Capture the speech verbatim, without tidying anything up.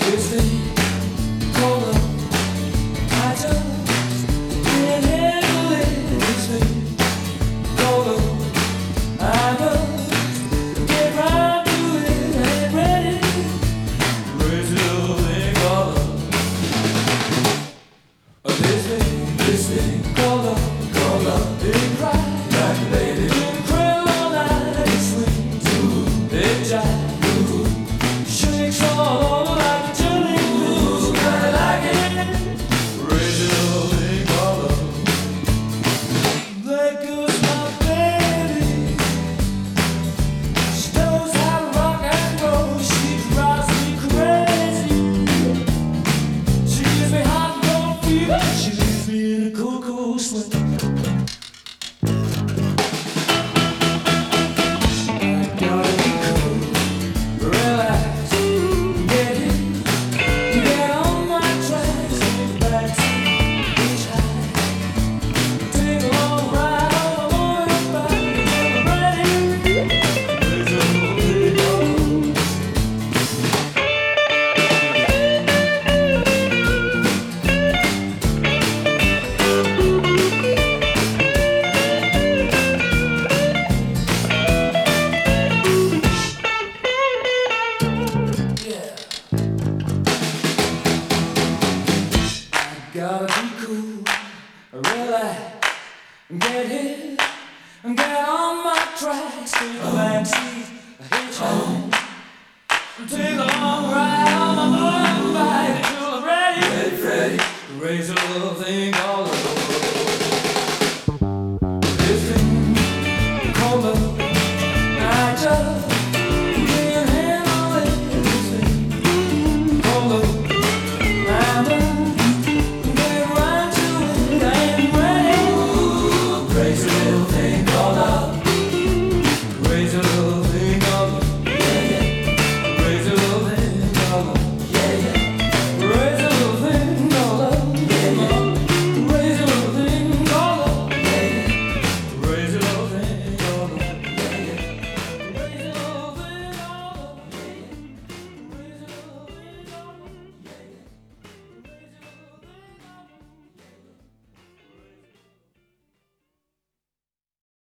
This thing called love, I just can't handle it. This thing called love, I just get right to it. Ain't ready, crazy little thing called love. This thing, this thing called love, called love, ain't right, like a lady. Incredible all night, it swings, ooh, it jives, shakes all over like a jelly. Ooh, kinda like it. Crazy little thing called love. There goes my baby. She knows how to rock and roll. She drives me crazy. She gives me hot and cold fever. She leaves me in a cool, cool sweat. Gotta be cool, relax, get hit, get on my tracks, take a backseat, hitchhike, take a long ride on my motorbike until I'm ready, ready, ready, raise a little thing called love. This thing called love, I just